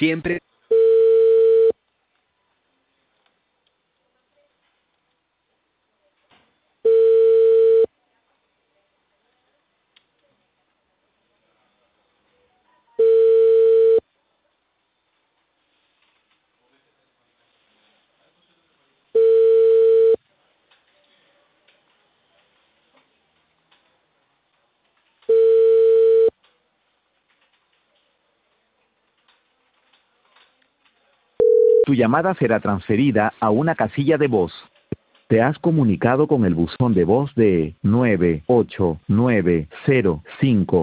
Siempre. Tu llamada será transferida a una casilla de voz. Te has comunicado con el buzón de voz de 9890